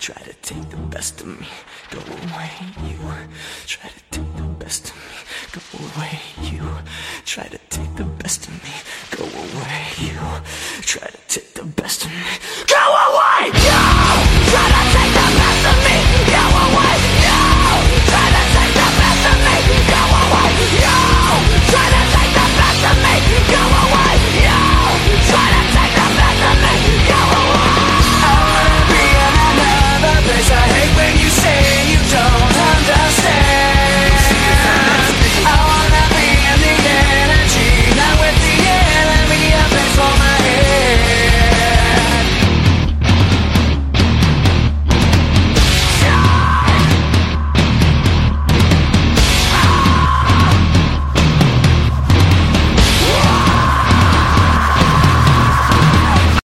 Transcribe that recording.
try to take the best of me, go away. You try to take the best of me, go away. You try to take the best of me, go away. You try to take the best of me, go away.